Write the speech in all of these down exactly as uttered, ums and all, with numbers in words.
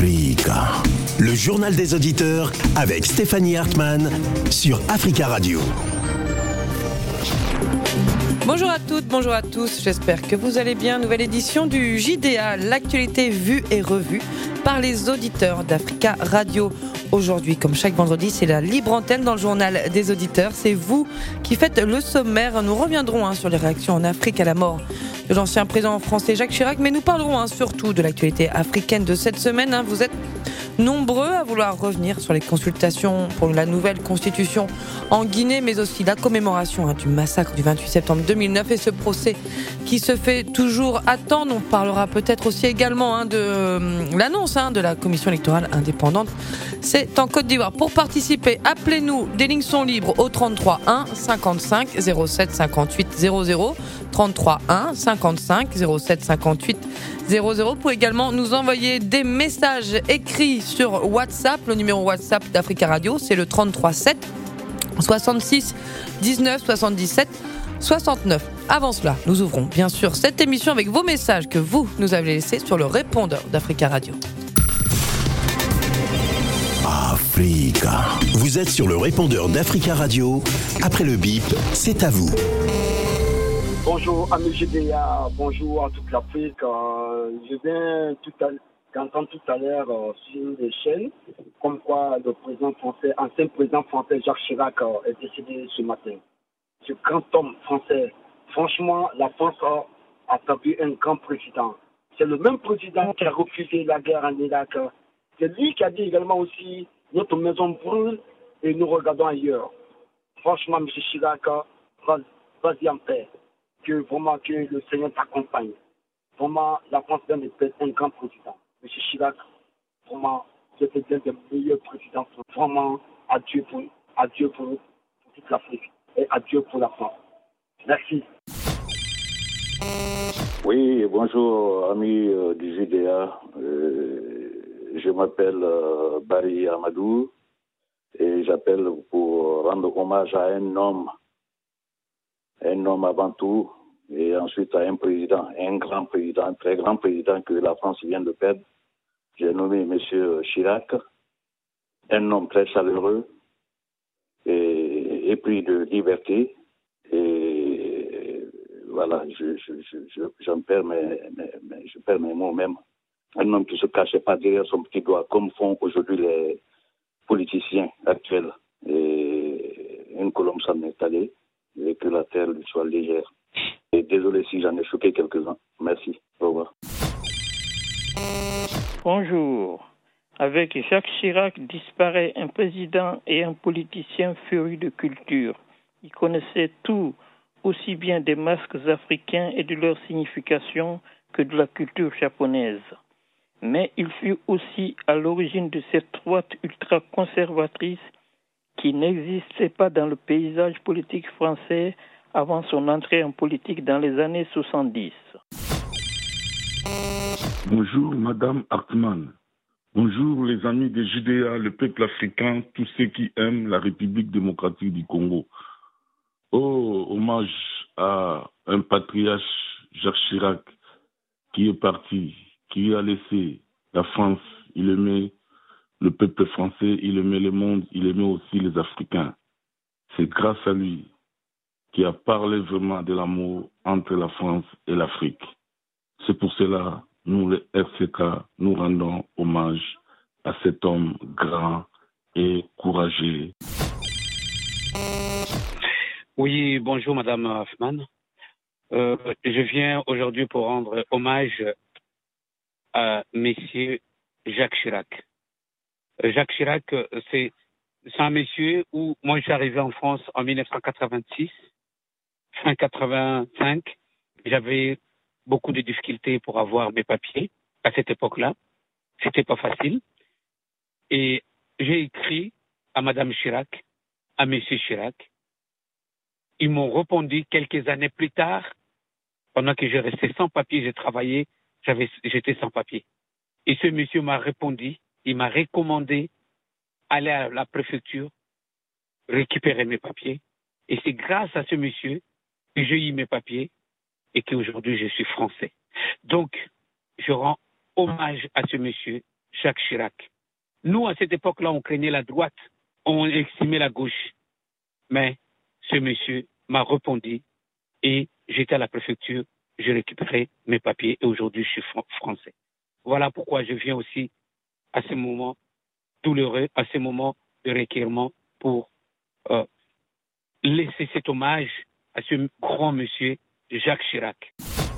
Africa. Le journal des auditeurs avec Stéphanie Hartmann sur Africa Radio. Bonjour à toutes, bonjour à tous, j'espère que vous allez bien. Nouvelle édition du J D A, l'actualité vue et revue par les auditeurs d'Africa Radio. Aujourd'hui, comme chaque vendredi, c'est la libre antenne dans le journal des auditeurs. C'est vous qui faites le sommaire. Nous reviendrons hein, sur les réactions en Afrique à la mort de l'ancien président français Jacques Chirac, mais nous parlerons hein, surtout de l'actualité africaine de cette semaine. Hein. Vous êtes nombreux à vouloir revenir sur les consultations pour la nouvelle constitution en Guinée, mais aussi la commémoration hein, du massacre du vingt-huit septembre deux mille neuf et ce procès qui se fait toujours attendre. On parlera peut-être aussi également hein, de euh, l'annonce hein, de la commission électorale indépendante. C'est en Côte d'Ivoire. Pour participer, appelez-nous. Des lignes sont libres au trente-trois un cinquante-cinq zéro sept cinquante-huit zéro zéro. trente-trois un cinquante-cinq zéro sept cinquante-huit zéro zéro. Vous pouvez également nous envoyer des messages écrits sur WhatsApp. Le numéro WhatsApp d'Africa Radio, c'est le trente-trois sept soixante-six dix-neuf soixante-dix-sept soixante-neuf. Avant cela, nous ouvrons bien sûr cette émission avec vos messages que vous nous avez laissés sur le répondeur d'Africa Radio. Africa. Vous êtes sur le répondeur d'Africa Radio. Après le bip, c'est à vous. Bonjour amis G D A, bonjour à toute l'Afrique. Euh, je viens tout à, d'entendre tout à l'heure euh, sur les chaînes comme quoi le président français, ancien président français Jacques Chirac euh, est décédé ce matin. Ce grand homme français, franchement, la France a, a perdu un grand président. C'est le même président qui a refusé la guerre en Irak. C'est lui qui a dit également aussi notre maison brûle et nous regardons ailleurs. Franchement, M. Chirac, vas-y en paix. Que vraiment que le Seigneur t'accompagne. Vraiment, la France vient de perdre un grand président. M. Chirac, vraiment, c'était l'un des meilleurs présidents. Vraiment, adieu pour, adieu pour, pour toute l'Afrique et adieu pour la France. Merci. Oui, bonjour amis euh, du J D A. Euh, je m'appelle euh, Barry Amadou et j'appelle pour rendre hommage à un homme. Un homme avant tout, et ensuite à un président, un grand président, un très grand président que la France vient de perdre. J'ai nommé M. Chirac, un homme très chaleureux, et épris de liberté. Et voilà, je, je, je, je, j'en perds mes, mes, mes, je perds mes mots même. Un homme qui ne se cachait pas derrière son petit doigt, comme font aujourd'hui les politiciens actuels. Et une colombe s'en est allée. Et que la terre lui soit légère. Et désolé si j'en ai choqué quelques-uns. Merci. Au revoir. Bonjour. Avec Jacques Chirac disparaît un président et un politicien féru de culture. Il connaissait tout, aussi bien des masques africains et de leur signification que de la culture japonaise. Mais il fut aussi à l'origine de cette droite ultra-conservatrice qui n'existait pas dans le paysage politique français avant son entrée en politique dans les années soixante-dix. Bonjour Madame Hartmann. Bonjour les amis des J D A, le peuple africain, tous ceux qui aiment la République démocratique du Congo. Oh, hommage à un patriarche, Jacques Chirac, qui est parti, qui a laissé la France. Il aimait le peuple français, il aimait le monde, il aimait aussi les Africains. C'est grâce à lui qui a parlé vraiment de l'amour entre la France et l'Afrique. C'est pour cela, nous, les R C K, nous rendons hommage à cet homme grand et courageux. Oui, bonjour Madame Hoffman. Euh, je viens aujourd'hui pour rendre hommage à Monsieur Jacques Chirac. Jacques Chirac, c'est, c'est un monsieur où moi je suis arrivé en France en dix-neuf cent quatre-vingt-six, fin quatre-vingt-cinq. J'avais beaucoup de difficultés pour avoir mes papiers à cette époque-là. C'était pas facile. Et j'ai écrit à Madame Chirac, à Monsieur Chirac. Ils m'ont répondu quelques années plus tard, pendant que je restais sans papier, j'ai travaillé, j'avais, j'étais sans papier. Et ce monsieur m'a répondu. Il m'a recommandé d'aller à la préfecture, récupérer mes papiers. Et c'est grâce à ce monsieur que j'ai eu mes papiers et qu'aujourd'hui je suis français. Donc, je rends hommage à ce monsieur, Jacques Chirac. Nous, à cette époque-là, on craignait la droite, on estimait la gauche. Mais ce monsieur m'a répondu et j'étais à la préfecture, j'ai récupéré mes papiers et aujourd'hui je suis fr- français. Voilà pourquoi je viens aussi à ce moment douloureux, à ce moment de requérement pour euh, laisser cet hommage à ce grand monsieur Jacques Chirac.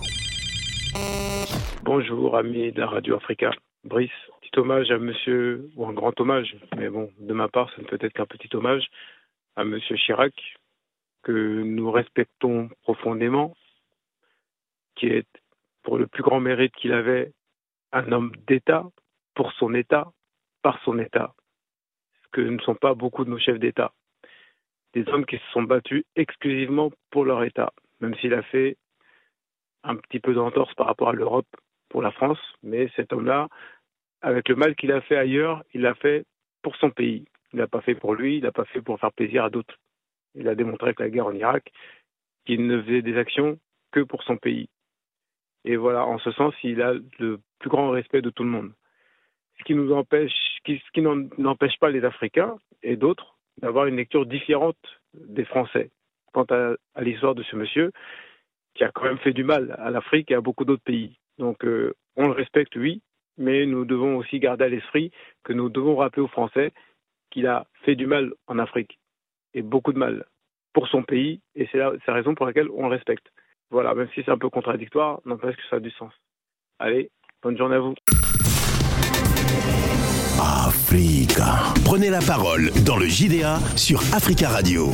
Bonjour, amis de la Radio Africa. Brice, petit hommage à monsieur, ou un grand hommage, mais bon, de ma part, ça ne peut être qu'un petit hommage à monsieur Chirac, que nous respectons profondément, qui est, pour le plus grand mérite qu'il avait, un homme d'État, pour son État, par son État. Ce que ne sont pas beaucoup de nos chefs d'État. Des hommes qui se sont battus exclusivement pour leur État, même s'il a fait un petit peu d'entorse par rapport à l'Europe pour la France, mais cet homme-là, avec le mal qu'il a fait ailleurs, il l'a fait pour son pays. Il l'a pas fait pour lui, il l'a pas fait pour faire plaisir à d'autres. Il a démontré avec la guerre en Irak qu'il ne faisait des actions que pour son pays. Et voilà, en ce sens, il a le plus grand respect de tout le monde. Ce qui nous empêche, ce qui n'empêche pas les Africains et d'autres d'avoir une lecture différente des Français quant à, à l'histoire de ce monsieur qui a quand même fait du mal à l'Afrique et à beaucoup d'autres pays. Donc euh, on le respecte, oui, mais nous devons aussi garder à l'esprit que nous devons rappeler aux Français qu'il a fait du mal en Afrique, et beaucoup de mal, pour son pays, et c'est la, c'est la raison pour laquelle on le respecte. Voilà, même si c'est un peu contradictoire, n'empêche que ça a du sens. Allez, bonne journée à vous. Africa. Prenez la parole dans le J D A sur Africa Radio.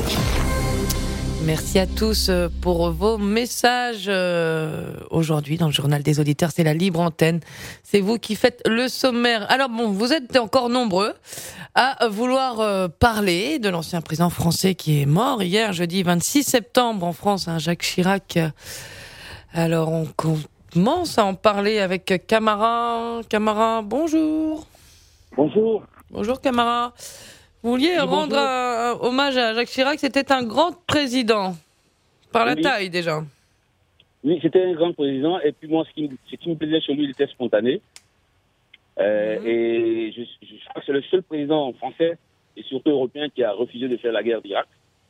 Merci à tous pour vos messages aujourd'hui dans le journal des auditeurs. C'est la libre antenne. C'est vous qui faites le sommaire. Alors bon, vous êtes encore nombreux à vouloir parler de l'ancien président français qui est mort hier, jeudi vingt-six septembre en France, hein, Jacques Chirac. Alors on commence à en parler avec Camara. Camara, bonjour. Bonjour. Bonjour Camara. Vous vouliez oui, rendre un hommage à Jacques Chirac, c'était un grand président, par la oui. taille déjà. Oui, c'était un grand président, et puis moi, ce qui, ce qui me plaisait chez lui, il était spontané. Euh, mmh. Et je, je crois que c'est le seul président français, et surtout européen, qui a refusé de faire la guerre d'Irak.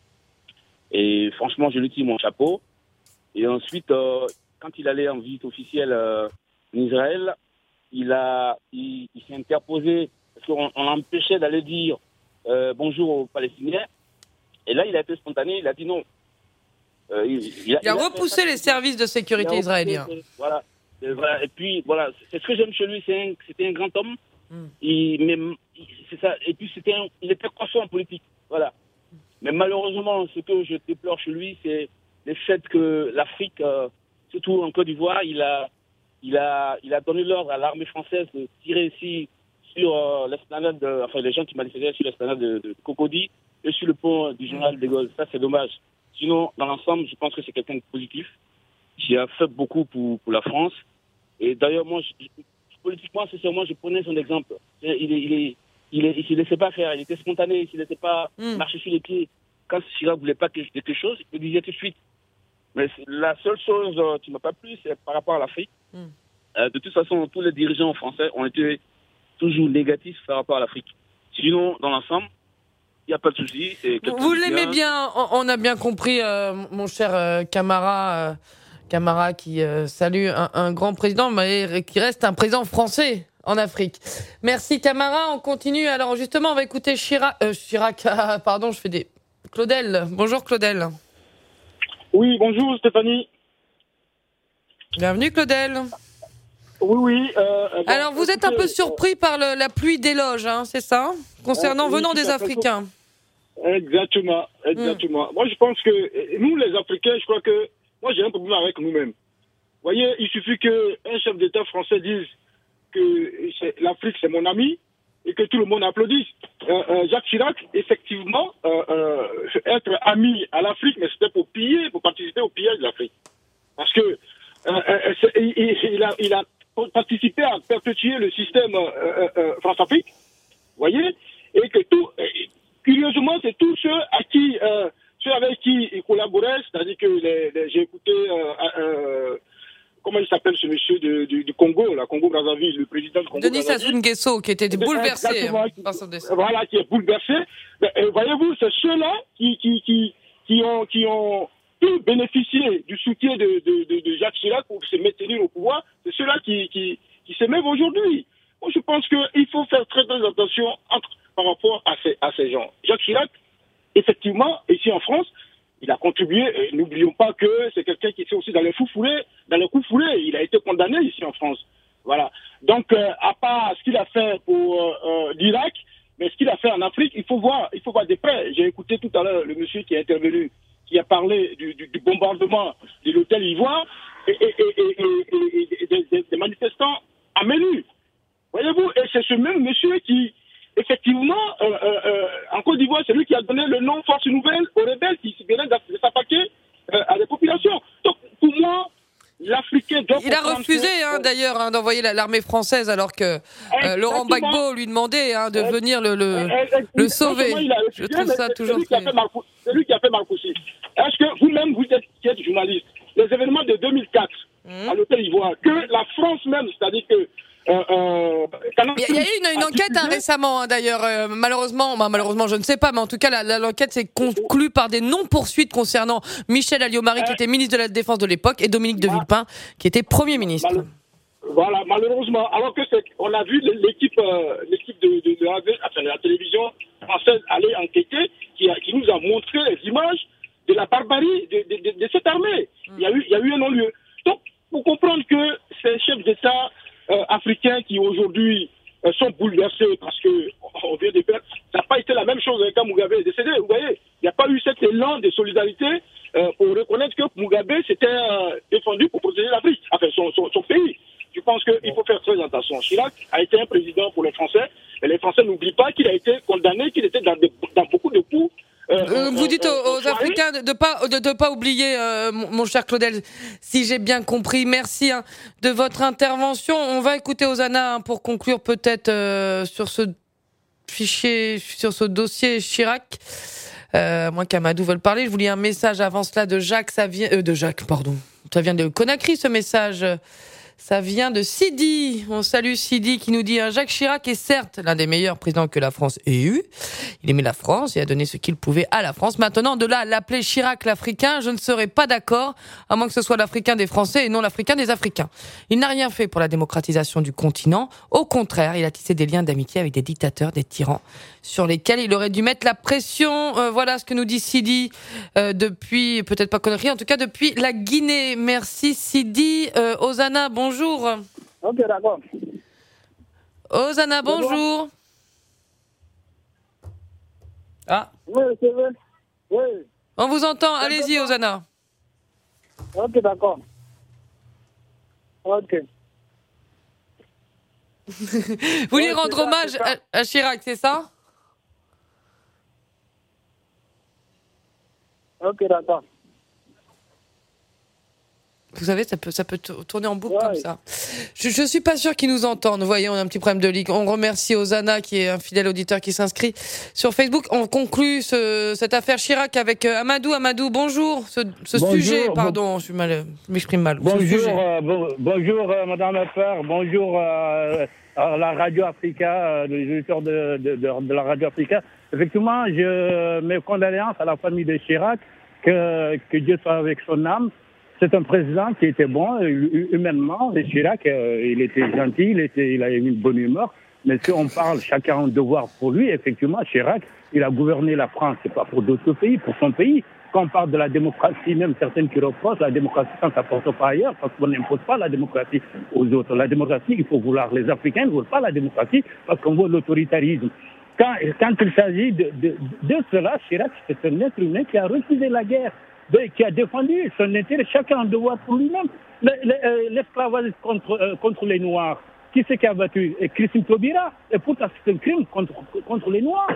Et franchement, je lui tire mon chapeau. Et ensuite, euh, quand il allait en visite officielle euh, en Israël, il, a, il, il s'est interposé, parce qu'on on l'empêchait d'aller dire Euh, bonjour aux Palestiniens. Et là, il a été spontané, il a dit non. Euh, il, il, a, il a il repoussé a les services de sécurité israéliens. Voilà. Et, voilà. Et puis, voilà, c'est ce que j'aime chez lui, c'est un, c'était un grand homme. Mm. Il, mais, c'est ça. Et puis, c'était un, il était conscient en politique. Voilà. Mais malheureusement, ce que je déplore chez lui, c'est le fait que l'Afrique, euh, surtout en Côte d'Ivoire, il a, il a, il a donné l'ordre à l'armée française de tirer ici sur euh, l'esplanade, de, enfin les gens qui manifestaient sur l'esplanade de, de Cocody et sur le pont du général de Gaulle. Ça, c'est dommage. Sinon, dans l'ensemble, je pense que c'est quelqu'un de positif, qui a fait beaucoup pour, pour la France. Et d'ailleurs, moi, je, politiquement, sincèrement, je prenais son exemple. Il est, il est, il est, il se laissait pas faire, il était spontané, il se laissait pas mm. marcher sur les pieds. Quand Chirac voulait pas quelque chose, il le disait tout de suite. Mais la seule chose euh, qui m'a pas plu, c'est par rapport à l'Afrique. Mm. Euh, de toute façon, tous les dirigeants français ont été toujours négatif par rapport à l'Afrique. Sinon, dans l'ensemble, il n'y a pas de souci. Vous l'aimez bien, on a bien compris, euh, mon cher euh, Camara, euh, Camara qui euh, salue un, un grand président, mais qui reste un président français en Afrique. Merci Camara, on continue. Alors justement, on va écouter Chirac, euh, Chirac pardon, je fais des... Claudel. Bonjour Claudel. Oui, bonjour Stéphanie. Bienvenue Claudel. Oui, oui. Euh, bon, Alors, vous êtes un peu surpris euh, par le, la pluie d'éloges, hein, c'est ça, concernant euh, oui, venant des Africains. Exactement, exactement. Mmh. Moi, je pense que nous, les Africains, je crois que moi, j'ai un problème avec nous-mêmes. Vous voyez, il suffit qu'un chef d'État français dise que c'est, l'Afrique, c'est mon ami, et que tout le monde applaudisse. Euh, euh, Jacques Chirac, effectivement, euh, euh, être ami à l'Afrique, mais c'était pour piller, pour participer au pillage de l'Afrique. Parce que euh, euh, il, il, a, il a participer à perpétuer le système euh, euh, France-Afrique, vous voyez, et que tout, euh, curieusement, c'est tous ceux à qui, euh, ceux avec qui il collaborait, c'est-à-dire que les, les, j'ai écouté euh, euh, comment il s'appelle ce monsieur de, du, du Congo, la Congo-Brazzaville, le président du Congo. Denis Sassou Nguesso, qui était bouleversé hein, par son décès. Voilà, qui est bouleversé. Mais, euh, voyez-vous, c'est ceux-là qui, qui, qui, qui, ont, qui ont pu bénéficier du soutien de, de, de, de Jacques Chirac pour se maintenir au pouvoir. C'est ceux-là qui, qui, qui s'émeuvent aujourd'hui. Moi, je pense qu'il faut faire très, très attention entre, par rapport à ces, à ces gens. Jacques Chirac, effectivement, ici en France, il a contribué, et n'oublions pas que c'est quelqu'un qui était aussi dans les fous foulés, dans les coups foulés. Il a été condamné ici en France. Voilà. Donc, euh, à part ce qu'il a fait pour euh, euh, l'Irak, mais ce qu'il a fait en Afrique, il faut voir, il faut voir de près. J'ai écouté tout à l'heure le monsieur qui est intervenu, qui a parlé du, du, du bombardement de l'hôtel Ivoire et, et, et, et, et, et des, des, des manifestants à Menu. Voyez-vous, et c'est ce même monsieur qui, effectivement, euh, euh, en Côte d'Ivoire, c'est lui qui a donné le nom Force Nouvelle aux rebelles qui venaient de s'attaquer euh, à la population. Donc, pour moi, l'Africain doit... Il a refusé, que... hein, d'ailleurs, hein, d'envoyer l'armée française, alors que euh, Laurent Gbagbo lui demandait hein, de euh, venir le, le, euh, le sauver. Refusé, Je trouve ça toujours... C'est lui, Marcou... lui qui a fait Marcoussi. Est-ce que vous-même, vous êtes, qui êtes journaliste, les événements de deux mille quatre, mmh. à l'hôtel Ivoire, que la France même, c'est-à-dire que Euh, euh, il y a eu une, une enquête hein, récemment hein, d'ailleurs euh, malheureusement bah, malheureusement je ne sais pas mais en tout cas la, la, l'enquête s'est conclue par des non-poursuites concernant Michel Alliot-Marie qui était ministre de la Défense de l'époque et Dominique de Villepin qui était Premier ministre. Mal- voilà malheureusement alors que c'est, on a vu l'équipe euh, l'équipe de, de, de, la, enfin, de la télévision française aller enquêter qui, a, qui nous a montré les images de la barbarie de, de, de, de cette armée. Mm. Il y a eu, il y a eu un non-lieu. Donc pour comprendre que ces chefs d'État Euh, africains qui aujourd'hui euh, sont bouleversés parce que on vient de faire, ça n'a pas été la même chose quand Mugabe est décédé. Vous voyez, il n'y a pas eu cet élan de solidarité euh, pour reconnaître que Mugabe s'était euh, défendu pour protéger l'Afrique, enfin son, son, son pays. Je pense qu'il faut faire très attention. Chirac a été un président pour les Français, mais les Français n'oublient pas qu'il a été condamné, qu'il était dans, de, dans beaucoup de coups. Euh, euh, vous dites aux, aux Africains de ne pas, de, de pas oublier, euh, mon, mon cher Claudel, si j'ai bien compris. Merci hein, de votre intervention. On va écouter Ozana hein, pour conclure peut-être euh, sur ce fichier, sur ce dossier Chirac. Euh, moi qu'Amadou veut parler, je vous lis un message avant cela de Jacques. Ça vient euh, de Jacques, pardon. Ça vient de Conakry ce message. Ça vient de Sidi. On salue Sidi qui nous dit « Jacques Chirac est certes l'un des meilleurs présidents que la France ait eu. Il aimait la France et a donné ce qu'il pouvait à la France. Maintenant, de là à l'appeler Chirac l'Africain, je ne serais pas d'accord, à moins que ce soit l'Africain des Français et non l'Africain des Africains. Il n'a rien fait pour la démocratisation du continent. Au contraire, il a tissé des liens d'amitié avec des dictateurs, des tyrans, sur lesquels il aurait dû mettre la pression. Euh, voilà ce que nous dit Sidi euh, depuis, peut-être pas Conakry, en tout cas depuis la Guinée. Merci Sidi. Euh, Ozana, bonjour. Bonjour. Ok, d'accord. Ozana, bonjour. Ah. Oui, c'est vrai. Oui. On vous entend. Allez-y, Ozana. Ok, d'accord. Ok. Vous voulez ouais, rendre hommage ça, à, à Chirac, c'est ça? Ok, d'accord. Vous savez, ça peut, ça peut tourner en boucle ouais. comme ça. Je, je suis pas sûr qu'ils nous entendent. Vous voyez, on a un petit problème de ligue. On remercie Ozana, qui est un fidèle auditeur qui s'inscrit sur Facebook. On conclut ce, cette affaire Chirac avec Amadou. Amadou, bonjour. Ce, ce bonjour, sujet, pardon, bon... je, suis mal, je m'exprime mal. Bonjour, euh, bon, bonjour, euh, Madame Lafar. Bonjour euh, à la Radio Africa, euh, les auditeurs de, de, de, de la Radio Africa. Effectivement, je mes condoléances à la famille de Chirac. Que, que Dieu soit avec son âme. C'est un président qui était bon, humainement. Et Chirac, euh, il était gentil, il, était, il avait une bonne humeur. Mais si on parle chacun un devoir pour lui, effectivement, Chirac, il a gouverné la France. C'est pas pour d'autres pays, pour son pays. Quand on parle de la démocratie, même certaines qui reprochent, la démocratie, ça ne s'apporte pas ailleurs, parce qu'on n'impose pas la démocratie aux autres. La démocratie, il faut vouloir. Les Africains ne veulent pas la démocratie parce qu'on veut l'autoritarisme. Quand, quand il s'agit de, de, de cela, Chirac, c'est un être humain qui a refusé la guerre. De, qui a défendu son intérêt, chacun un devoir pour lui-même. Le, le, l'esclavagisme contre, euh, contre les Noirs, qui c'est qui a battu? Christine Taubira. Et pourtant, c'est un crime contre, contre les Noirs.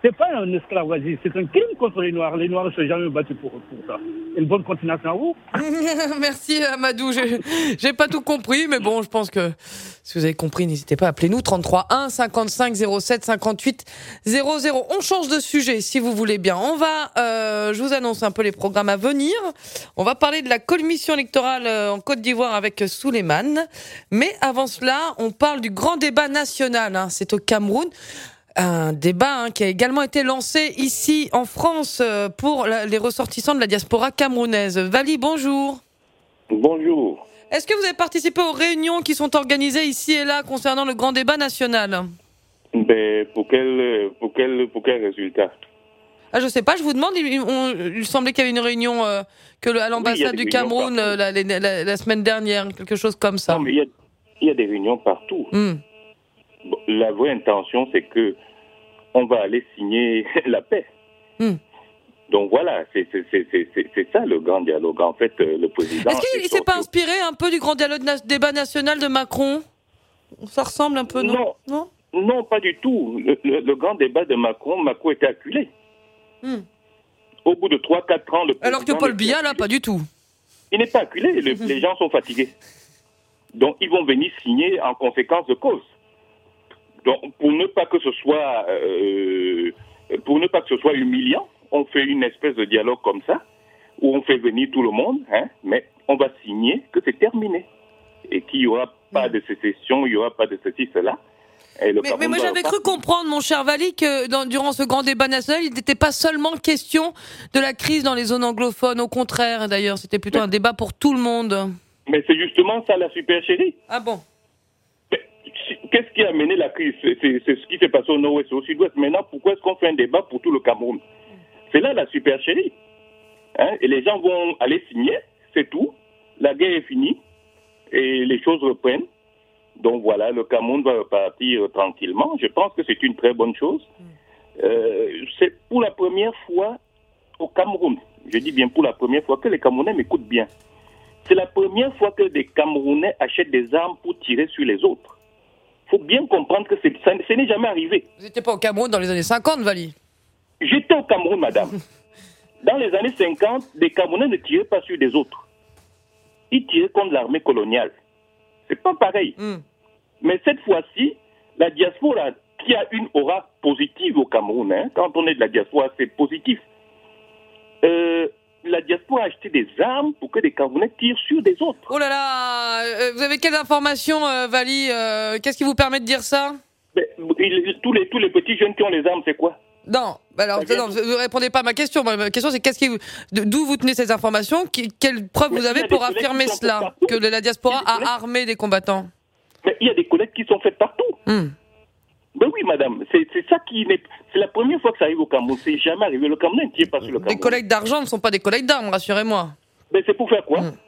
C'est pas un esclavagisme, c'est un crime contre les Noirs. Les Noirs ne sont jamais battus pour, pour ça. Une bonne continuation à vous. Merci Amadou, j'ai, j'ai pas tout compris, mais bon, je pense que si vous avez compris, n'hésitez pas à appeler nous, trente-trois un cinquante-cinq zéro sept cinquante-huit zéro zéro. On change de sujet, si vous voulez bien. On va, euh, je vous annonce un peu les programmes à venir. On va parler de la commission électorale en Côte d'Ivoire avec Souleymane. Mais avant cela, on parle du grand débat national, hein. C'est au Cameroun. Un débat hein, qui a également été lancé ici en France euh, pour la, les ressortissants de la diaspora camerounaise. Vali, bonjour. Bonjour. Est-ce que vous avez participé aux réunions qui sont organisées ici et là concernant le grand débat national ? Ben, pour quel, pour quel, pour quel résultat ? Ah, je sais pas, je vous demande, il, on, il semblait qu'il y avait une réunion euh, que le, à l'ambassade oui, du Cameroun euh, la, la, la, la semaine dernière, quelque chose comme ça. Non, mais il y a, il y a des réunions partout. Mm. Bon, la vraie intention, c'est que on va aller signer la paix. Mm. Donc voilà, c'est, c'est, c'est, c'est, c'est ça le grand dialogue. En fait, le président... Est-ce qu'il ne s'est pas inspiré un peu du grand dialogue na- débat national de Macron ? Ça ressemble un peu, non ? Non, non, non pas du tout. Le, le, le grand débat de Macron, Macron était acculé. Mm. Au bout de trois quatre ans... Le Alors que Paul Biya, là, pas du tout. Il n'est pas acculé, le, les gens sont fatigués. Donc ils vont venir signer en conséquence de cause. Donc, pour ne pas que ce soit, euh, pour ne pas que ce soit humiliant, on fait une espèce de dialogue comme ça, où on fait venir tout le monde, hein, mais on va signer que c'est terminé. Et qu'il n'y aura pas de sécession, il n'y aura pas de ceci, cela. Et le mais, mais moi, j'avais cru comprendre, mon cher Vali, que dans, durant ce grand débat national, il n'était pas seulement question de la crise dans les zones anglophones. Au contraire, d'ailleurs, c'était plutôt mais, un débat pour tout le monde. Mais c'est justement ça, la supercherie. Ah bon ? Qu'est-ce qui a mené la crise ? c'est, c'est, c'est ce qui s'est passé au nord-ouest et au sud-ouest. Maintenant, pourquoi est-ce qu'on fait un débat pour tout le Cameroun ? C'est là la supercherie. Hein ? Et les gens vont aller signer, c'est tout. La guerre est finie et les choses reprennent. Donc voilà, le Cameroun va repartir tranquillement. Je pense que c'est une très bonne chose. Euh, c'est pour la première fois au Cameroun, je dis bien pour la première fois, que les Camerounais m'écoutent bien. C'est la première fois que des Camerounais achètent des armes pour tirer sur les autres. Il faut bien comprendre que c'est, ça, ça n'est jamais arrivé. Vous n'étiez pas au Cameroun dans les années cinquante, Vali ? J'étais au Cameroun, madame. Dans les années cinquante, les Camerounais ne tiraient pas sur des autres. Ils tiraient contre l'armée coloniale. C'est pas pareil. Mm. Mais cette fois-ci, la diaspora, qui a une aura positive au Cameroun, hein, quand on est de la diaspora, c'est positif. Euh, la diaspora a acheté des armes pour que des Camerounais tirent sur des autres. Oh là là, euh, vous avez quelles informations, euh, Vali euh, Qu'est-ce qui vous permet de dire ça ? Mais, il, tous, les, tous les petits jeunes qui ont les armes, c'est quoi ? Non, alors non, vous ne répondez pas à ma question. Ma question, c'est qu'est-ce qui, d'où vous tenez ces informations ? Qui, Quelles preuves vous avez pour affirmer cela, que la diaspora a armé des combattants ? Mais il y a des collectes qui sont faites partout. Mm. Ben oui, madame, c'est, c'est ça qui n'est... C'est la première fois que ça arrive au Cameroun. C'est jamais arrivé. Le Cameroun ne tire pas sur le Cameroun. Des collectes d'argent ne sont pas des collectes d'armes, rassurez-moi. Ben c'est pour faire quoi mm.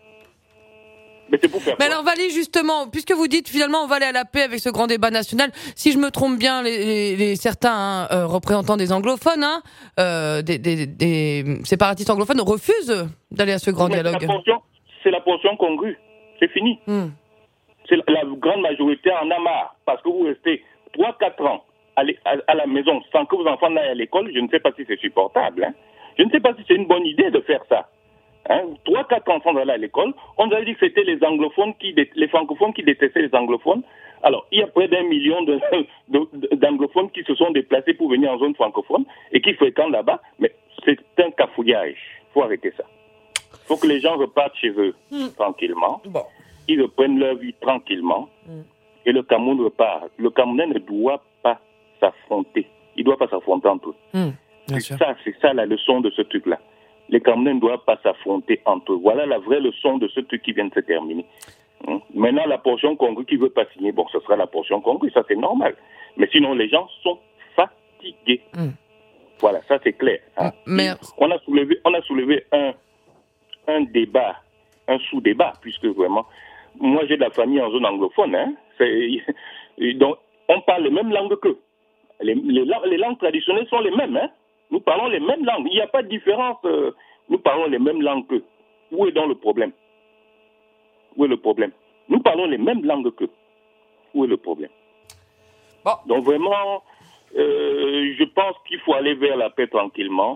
Mais c'est pour faire Mais quoi alors, Vali, justement, puisque vous dites finalement on va aller à la paix avec ce grand débat national, si je me trompe bien, les, les, les certains hein, euh, représentants des anglophones, hein, euh, des, des, des séparatistes anglophones refusent d'aller à ce grand Mais dialogue. C'est la portion, c'est la portion congrue. C'est fini. Mm. C'est la, la grande majorité en a marre parce que vous restez trois quatre ans à, à, à la maison sans que vos enfants n'aillent à l'école. Je ne sais pas si c'est supportable. Hein. Je ne sais pas si c'est une bonne idée de faire ça. Hein. trois quatre enfants allaient à l'école. On nous a dit que c'était les anglophones, qui, les francophones qui détestaient les anglophones. Alors, il y a près d'un million de, de, d'anglophones qui se sont déplacés pour venir en zone francophone et qui fréquentent là-bas. Mais c'est un cafouillage. Il faut arrêter ça. Il faut que les gens repartent chez eux mm. tranquillement. Bon. Ils reprennent leur vie tranquillement mm. et le Cameroun repart. Le Camerounais ne doit pas s'affronter. Il ne doit pas s'affronter entre eux. Mm, c'est, ça, c'est ça la leçon de ce truc-là. Les Camerounais ne doivent pas s'affronter entre eux. Voilà la vraie leçon de ce truc qui vient de se terminer. Mm. Maintenant, la portion congrue qui ne veut pas signer, bon, ce sera la portion congrue, ça c'est normal. Mais sinon, les gens sont fatigués. Mm. Voilà, ça c'est clair. Hein. Mais... On a soulevé, on a soulevé un, un débat, un sous-débat, puisque vraiment... Moi, j'ai de la famille en zone anglophone. Hein. C'est, donc, on parle les mêmes langues qu'eux. Les, les, les langues traditionnelles sont les mêmes. Hein. Nous parlons les mêmes langues. Il n'y a pas de différence. Euh, nous parlons les mêmes langues qu'eux. Où est donc le problème ? Où est le problème ? Nous parlons les mêmes langues qu'eux. Où est le problème ? Bon. Donc, vraiment, euh, je pense qu'il faut aller vers la paix tranquillement.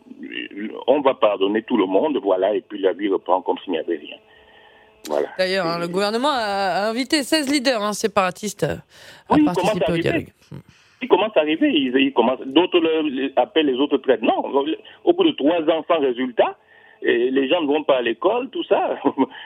Mm. On va pardonner tout le monde, voilà, et puis la vie reprend comme s'il n'y avait rien. Voilà. D'ailleurs, hein, le gouvernement a invité seize leaders hein, séparatistes à oui, participer au dialogue. Ils commencent à arriver, ils, ils commencent, d'autres le, appellent les autres traites. Non, au bout de trois ans sans résultat, et les gens ne vont pas à l'école, tout ça.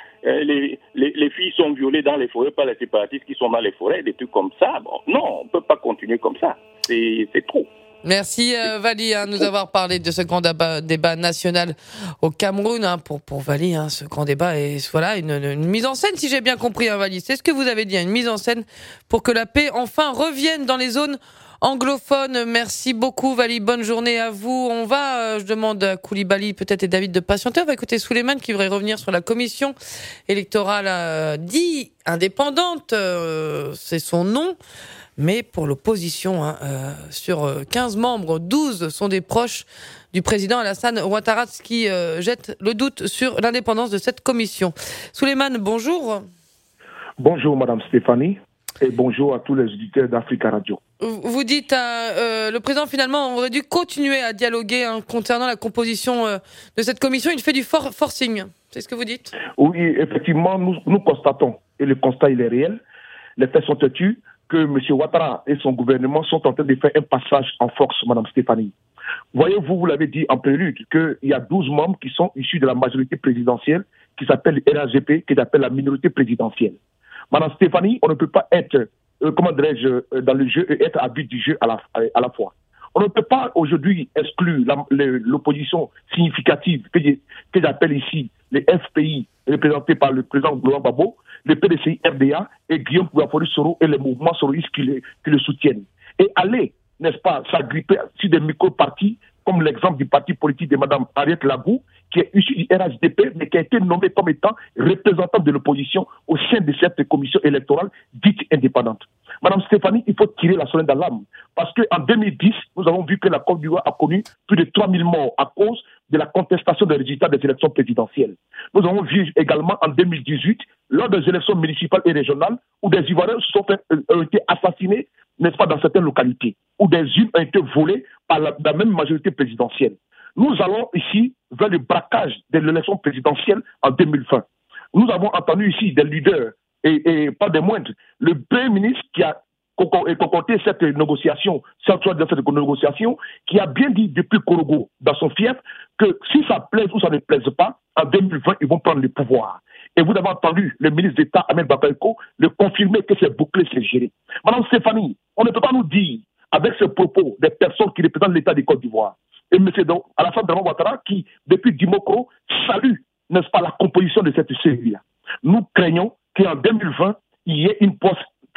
Les, les, les filles sont violées dans les forêts par les séparatistes qui sont dans les forêts, des trucs comme ça. Bon, non, on ne peut pas continuer comme ça. C'est, c'est trop. Merci euh, Vali hein, de nous avoir parlé de ce grand débat, débat national au Cameroun hein, pour pour Vali hein, ce grand débat et voilà une, une mise en scène si j'ai bien compris hein, Vali, c'est ce que vous avez dit, hein, une mise en scène pour que la paix enfin revienne dans les zones anglophones. Merci beaucoup Vali, bonne journée à vous. On va, euh, je demande à Koulibaly peut-être et David de patienter, on va écouter Souleymane qui voudrait revenir sur la commission électorale euh, dit indépendante, euh, c'est son nom. Mais pour l'opposition, hein, euh, sur quinze membres, douze sont des proches du président Alassane Ouattara, ce qui euh, jette le doute sur l'indépendance de cette commission. Souleymane, bonjour. Bonjour Madame Stéphanie et bonjour à tous les auditeurs d'Africa Radio. Vous dites, euh, le président finalement aurait dû continuer à dialoguer hein, concernant la composition euh, de cette commission. Il fait du for- forcing, c'est ce que vous dites ? Oui, effectivement, nous, nous constatons, et le constat il est réel, les faits sont têtus, que M. Ouattara et son gouvernement sont en train de faire un passage en force, Mme Stéphanie. Voyez-vous, vous l'avez dit en prélude, qu'il y a douze membres qui sont issus de la majorité présidentielle, qui s'appelle R H D P, qui s'appelle la minorité présidentielle. Mme Stéphanie, on ne peut pas être, euh, comment dirais-je, euh, dans le jeu et être habitué du jeu à la, à la fois. On ne peut pas aujourd'hui exclure la, l'opposition significative que, que j'appelle ici les F P I, représentés par le président Laurent Gbagbo, le P D C I R D A et Guillaume Kouyaforu-Soro et les mouvements soroïstes qui le, qui le soutiennent. Et aller, n'est-ce pas, s'agripper sur des micro-partis, comme l'exemple du parti politique de Mme Henriette Lagou, qui est issu du R H D P, mais qui a été nommé comme étant représentant de l'opposition au sein de cette commission électorale dite indépendante. Madame Stéphanie, il faut tirer la sonnette d'alarme. Parce qu'en deux mille dix, nous avons vu que la Côte d'Ivoire a connu plus de trois mille morts à cause de la contestation des résultats des élections présidentielles. Nous avons vu également en deux mille dix-huit, lors des élections municipales et régionales, où des Ivoiriens se sont fait, euh, ont été assassinés, n'est-ce pas, dans certaines localités, où des urnes ont été volées par la, la même majorité présidentielle. Nous allons ici vers le braquage de l'élection présidentielle en deux mille vingt. Nous avons entendu ici des leaders, et, et pas des moindres, le Premier ministre qui a concocté cette négociation, cette négociation, qui a bien dit depuis Korogo, dans son fief, que si ça plaise ou ça ne plaise pas, en deux mille vingt, ils vont prendre le pouvoir. Et vous avez entendu le ministre d'État, Ahmed Bakayoko, le confirmer que c'est bouclé, c'est géré. Madame Stéphanie, on ne peut pas nous dire, avec ce propos, des personnes qui représentent l'État de Côte d'Ivoire, et M. Alassane Ouattara, qui, depuis Dimokro, salue, n'est-ce pas, la composition de cette série-là. Nous craignons qu'en deux mille vingt, il y ait une poste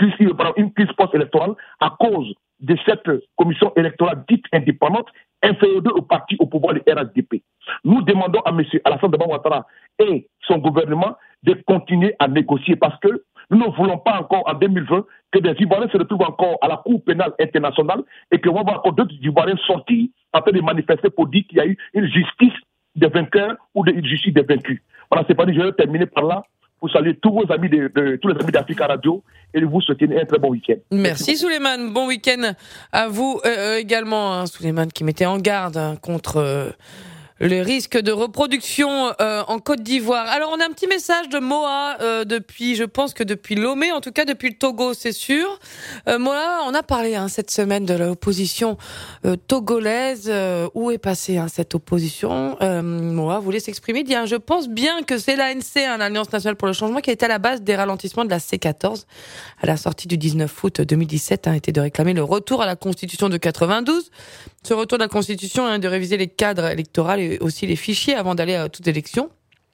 une crise post-électorale à cause de cette commission électorale dite indépendante inférieure au parti au pouvoir du R H D P. Nous demandons à M. Alassane Ouattara et son gouvernement de continuer à négocier parce que nous ne voulons pas encore en deux mille vingt que des Ivoiriens se retrouvent encore à la Cour pénale internationale et que l'on va encore d'autres Ivoiriens sortir en train de manifester pour dire qu'il y a eu une justice des vainqueurs ou une justice des vaincus. Voilà, c'est pas dit, je vais terminer par là. Vous saluez tous vos amis, de, de, tous les amis d'Africa Radio et vous souhaitez un très bon week-end. Merci, Merci Souleymane, bon week-end à vous euh, également, hein, Souleymane qui mettait en garde hein, contre euh, le risque de reproduction euh, en Côte d'Ivoire. Alors on a un petit message de Moa euh, depuis, je pense que depuis Lomé, en tout cas depuis le Togo, c'est sûr. Euh, Moa, on a parlé hein, cette semaine de l'opposition euh, togolaise. Euh, où est passée hein, cette opposition euh, Moa voulait s'exprimer. Il dit, hein, je pense bien que c'est l'A N C, hein, l'Alliance nationale pour le changement, qui a été à la base des ralentissements de la C quatorze à la sortie du dix-neuf août deux mille dix-sept, hein, était de réclamer le retour à la Constitution de quatre-vingt-douze. Ce retour de la Constitution, hein, de réviser les cadres électoraux et aussi les fichiers avant d'aller à toute élection.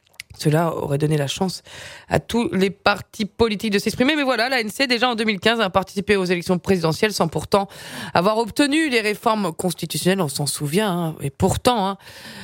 Cela aurait donné la chance à tous les partis politiques de s'exprimer. Mais voilà, l'A N C, déjà en deux mille quinze, a participé aux élections présidentielles sans pourtant avoir obtenu les réformes constitutionnelles, on s'en souvient. Hein. Et pourtant, hein,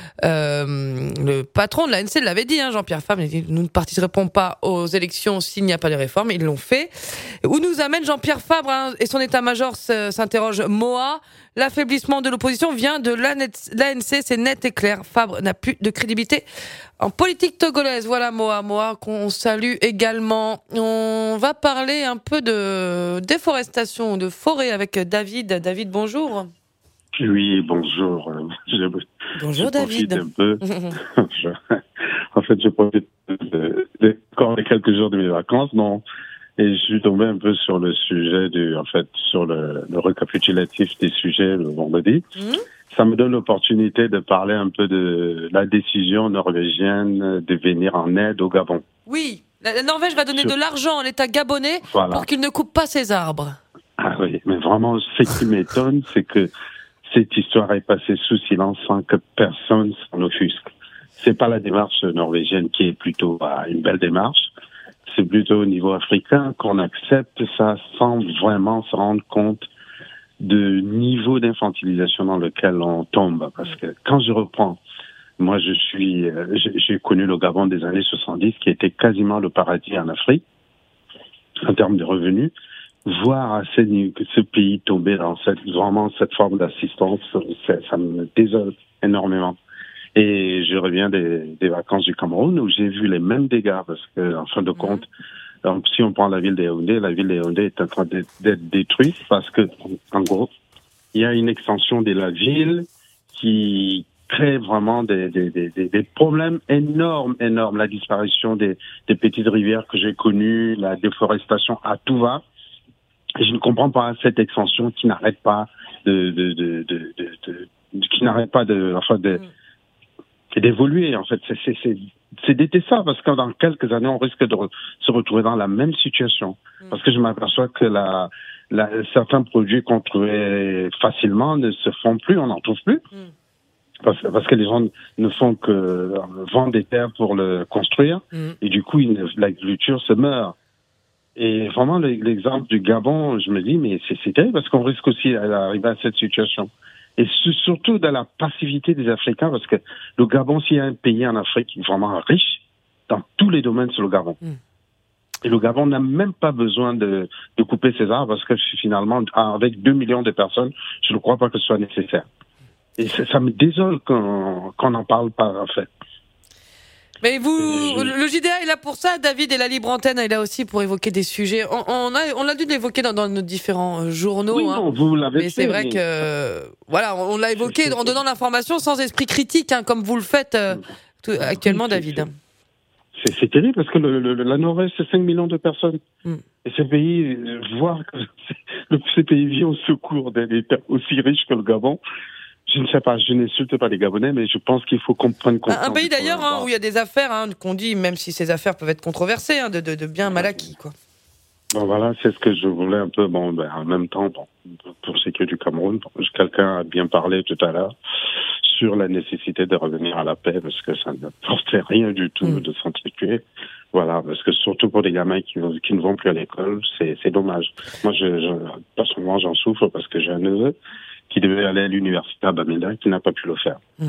euh, le patron de l'A N C l'avait dit, hein, Jean-Pierre Fabre, il dit, nous ne participerons pas aux élections s'il n'y a pas de réformes. Ils l'ont fait. Où nous amène Jean-Pierre Fabre hein, et son état-major s'interroge Moa. L'affaiblissement de l'opposition vient de l'A N C, c'est net et clair. Fabre n'a plus de crédibilité en politique togolaise. togolaise, voilà Moa, Moa qu'on salue également. On va parler un peu de déforestation, de forêt avec David. David, bonjour. Oui, bonjour. Je, bonjour je David. Un peu. je, en fait, je profite de, de, encore de quelques jours de mes vacances, non. Et je suis tombé un peu sur le sujet du, en fait, sur le, le récapitulatif des sujets le vendredi. Mmh. Ça me donne l'opportunité de parler un peu de la décision norvégienne de venir en aide au Gabon. Oui, la, la Norvège va donner sur... de l'argent à l'État gabonais voilà. pour qu'il ne coupe pas ses arbres. Ah oui, mais vraiment, ce qui m'étonne, c'est que cette histoire est passée sous silence sans que personne s'en offusque. C'est pas la démarche norvégienne qui est plutôt bah, une belle démarche. C'est plutôt au niveau africain qu'on accepte ça sans vraiment se rendre compte du niveau d'infantilisation dans lequel on tombe. Parce que quand je reprends, moi je suis, j'ai, j'ai connu le Gabon des années soixante-dix qui était quasiment le paradis en Afrique en termes de revenus. Voir à ce, ce pays tomber dans cette, vraiment cette forme d'assistance, ça me désole énormément. Et je reviens des, des vacances du Cameroun où j'ai vu les mêmes dégâts parce que, en fin de compte, donc, si on prend la ville de Yaoundé, la ville de Yaoundé est en train d'être, d'être détruite parce que, en gros, il y a une extension de la ville qui crée vraiment des, des, des, des problèmes énormes, énormes. La disparition des, des petites rivières que j'ai connues, la déforestation à tout va. Et je ne comprends pas cette extension qui n'arrête pas de, de, de, de, de, de, de qui n'arrête pas de, enfin, de, d'évoluer. En fait, c'est, c'est, c'est, c'est détestable parce que dans quelques années, on risque de re, se retrouver dans la même situation. Mm. Parce que je m'aperçois que la, la, certains produits qu'on trouvait facilement ne se font plus, on n'en trouve plus. Mm. Parce, parce que les gens ne font que vendre des terres pour le construire mm. et du coup, une, l'agriculture se meurt. Et vraiment, l'exemple du Gabon, je me dis, mais c'est, c'est terrible parce qu'on risque aussi d'arriver à cette situation. Et surtout dans la passivité des Africains, parce que le Gabon, s'il y a un pays en Afrique vraiment riche, dans tous les domaines, c'est le Gabon. Mm. Et le Gabon n'a même pas besoin de, de couper ses arbres, parce que finalement, avec deux millions de personnes, je ne crois pas que ce soit nécessaire. Et ça, ça me désole qu'on, qu'on n'en parle pas, en fait. Mais vous, je... le J D A est là pour ça, David, et la Libre Antenne est là aussi pour évoquer des sujets. On, on a, on a dû l'évoquer dans, dans nos différents journaux. Oui, hein. non, vous l'avez mais fait, c'est vrai mais... que, voilà, on l'a évoqué en donnant l'information sans esprit critique, hein, comme vous le faites euh, tout, actuellement, David. C'est, c'est terrible parce que le, le, la Norvège, c'est cinq millions de personnes. Mm. Et ce pays, voir que ce pays vient au secours d'un État aussi riche que le Gabon. Je ne sais pas, je n'insulte pas les Gabonais, mais je pense qu'il faut qu'on prenne conscience. Un pays d'ailleurs hein, où il y a des affaires, hein, qu'on dit, même si ces affaires peuvent être controversées, hein, de, de, de bien mal acquis, quoi. Bon, voilà, c'est ce que je voulais un peu. Bon, ben, en même temps, bon, pour ce qui est du Cameroun, quelqu'un a bien parlé tout à l'heure sur la nécessité de revenir à la paix, parce que ça ne portait rien du tout mmh. de s'entretuer. Voilà, parce que surtout pour des gamins qui, qui ne vont plus à l'école, c'est, c'est dommage. Moi, je, je, personnellement, j'en souffre parce que j'ai un neveu qui devait aller à l'université à Bamenda, qui n'a pas pu le faire. Mmh.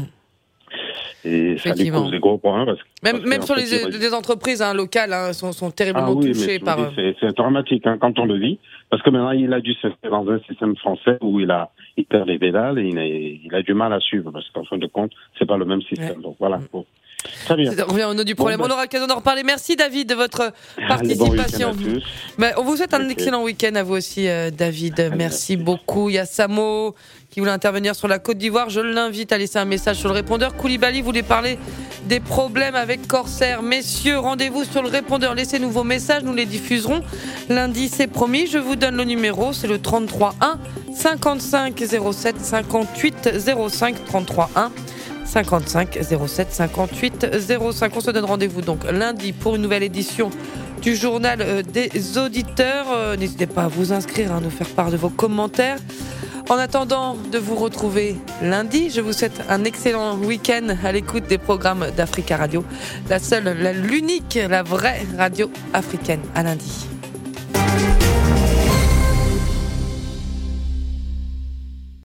Et ça lui cause des gros problèmes. Parce, même parce même sur fait, les, il... les entreprises hein, locales hein, sont, sont terriblement ah, oui, touchées par... Dis, c'est, c'est dramatique hein, quand on le vit, parce que maintenant il a dû s'inscrire dans un système français où il a il perd les pédales et il a, il a du mal à suivre, parce qu'en fin de compte, c'est pas le même système. Ouais. Donc voilà. Bon. Très bien. On revient au nom du problème. Bon, ben... On aura l'occasion d'en reparler. Merci David de votre participation. Bon ben, on vous souhaite un okay. excellent week-end à vous aussi, euh, David. Allez, merci, merci beaucoup. Il y a Samo qui voulait intervenir sur la Côte d'Ivoire. Je l'invite à laisser un message sur le répondeur. Koulibaly voulait parler des problèmes avec Corsair. Messieurs, rendez-vous sur le répondeur. Laissez-nous vos messages. Nous les diffuserons lundi, c'est promis. Je vous donne le numéro. C'est le trente-trois un cinquante-cinq zéro sept cinquante-huit zéro cinq trente-trois un cinquante-cinq zéro sept cinquante-huit zéro cinq. On se donne rendez-vous donc lundi pour une nouvelle édition du journal des auditeurs. N'hésitez pas à vous inscrire, à nous faire part de vos commentaires. En attendant de vous retrouver lundi, je vous souhaite un excellent week-end à l'écoute des programmes d'Africa Radio, la seule, la, l'unique, la vraie radio africaine. À lundi.